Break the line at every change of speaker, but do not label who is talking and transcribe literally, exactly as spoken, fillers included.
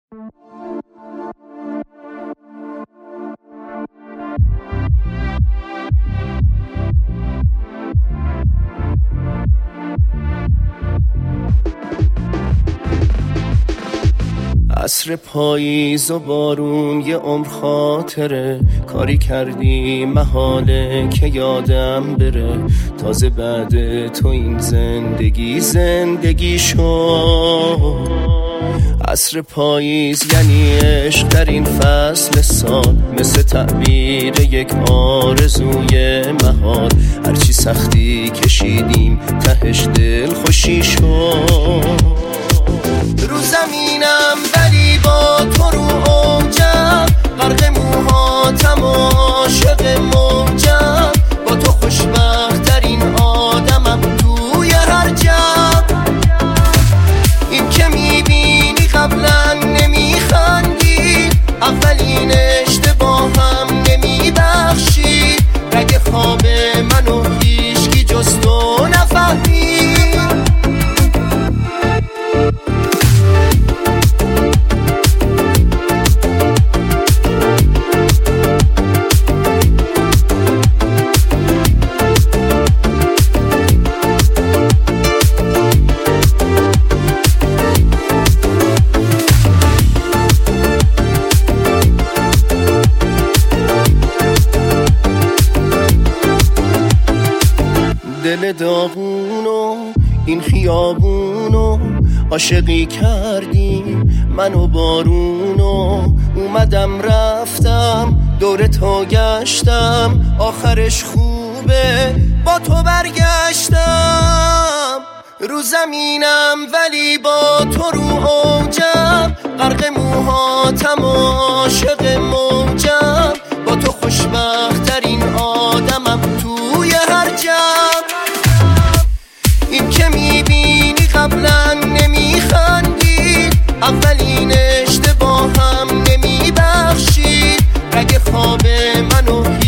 عصر پاییز و بارون یه عمر خاطره، کاری کردی محاله که یادم بره. تازه بعد تو این زندگی زندگی شد. عصر پاییز یعنی عشق در این فصل سال، مثل تعبیر یک آرزوی محال. هرچی سختی کشیدیم تهش دل خوشی شد. رو زمینم ولی با تو رو اوجم، غرق موهاتم و عاشق موجم. با تو خوشبخت ترین آدمم توی هر جمع. این که میبینی قبلا نمیخندی، اولین اشتباهم نمیبخشی. رگ خواب منو هیچکی جز تو نفهمی. دل داغونو این خیابونو عاشقی کردیم من و بارونو. اومدم رفتم دور تو گشتم، آخرش خوبه با تو برگشتم. رو زمینم ولی با تو رو اوجم، غرق موهاتم و عاشق موجم. با تو خوشبخت ترین آدمم توی هر جمع. این که میبینی قبلا نمیخندی، اولین اشتباهم نمیبخشی. رگ خواب منو